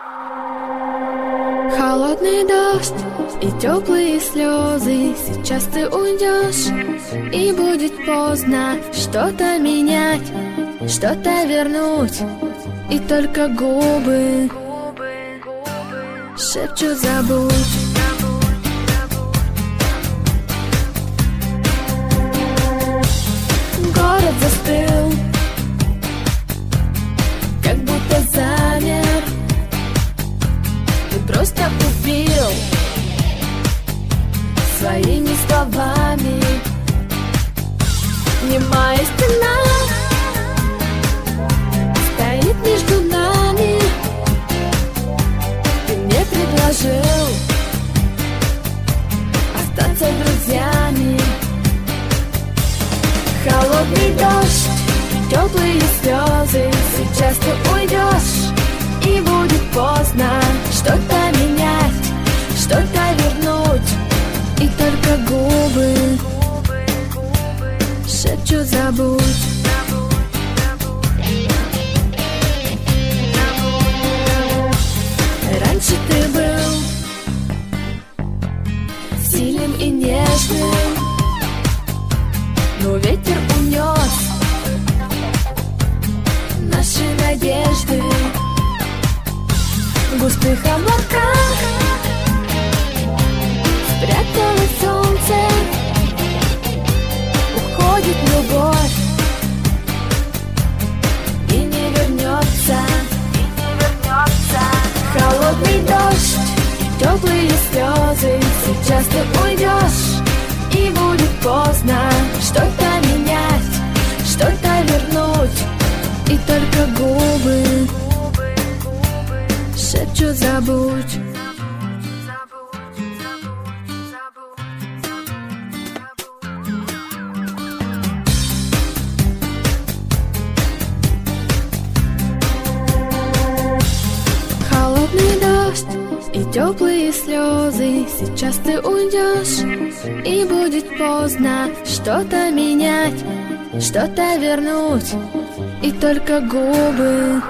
Холодный дождь и теплые слезы. Сейчас ты уйдешь, и будет поздно что-то менять, что-то вернуть. И только губы шепчут забудь. Город застыл, как будто замер. Ты просто убил своими словами. Немая стена стоит между нами. Ты мне предложил остаться друзьями. Холодный дождь, теплые слезы. Сейчас ты уйдешь, и будет поздно что-то менять, что-то вернуть. И только губы шепчут забудь. Раньше ты был сильным и нежным, но ветер унес наши надежды. В густых облаках спряталось солнце. Уходит любовь и не вернется. Холодный дождь, теплые слезы. Сейчас ты уйдешь, и будет поздно что-то менять, что-то вернуть. И только губы шепчут забудь. Холодный дождь и теплые слезы. Сейчас ты уйдешь, и будет поздно что-то менять, что-то вернуть. И только губы.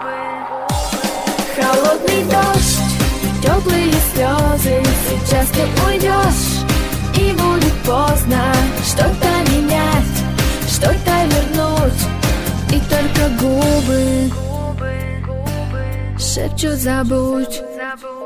Холодный дождь, теплые слезы. Сейчас ты уйдешь, и будет поздно что-то менять, что-то вернуть. И только губы шепчут забудь.